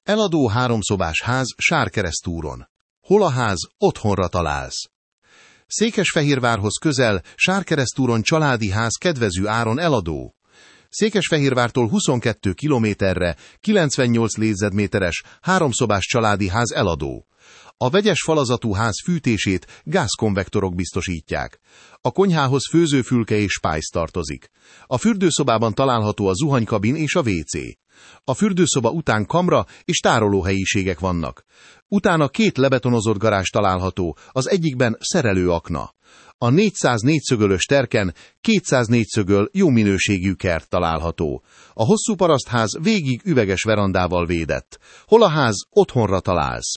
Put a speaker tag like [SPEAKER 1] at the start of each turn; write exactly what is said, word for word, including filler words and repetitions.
[SPEAKER 1] Eladó háromszobás ház Sárkeresztúron. Hol a ház, otthonra találsz. Székesfehérvárhoz közel, Sárkeresztúron családi ház kedvező áron eladó. Székesfehérvártól huszonkettő kilométerre, kilencvennyolc négyzetméteres, háromszobás családi ház eladó. A vegyes falazatú ház fűtését gázkonvektorok biztosítják. A konyhához főzőfülke és spájz tartozik. A fürdőszobában található a zuhanykabin és a vécé. A fürdőszoba után kamra és tárolóhelyiségek vannak. Utána két lebetonozott garázs található, az egyikben szerelőakna. A négyszáz négyszögölös terken kétszáz négyszögöl jó minőségű kert található. A hosszú parasztház végig üveges verandával védett. Hol a ház, otthonra találsz.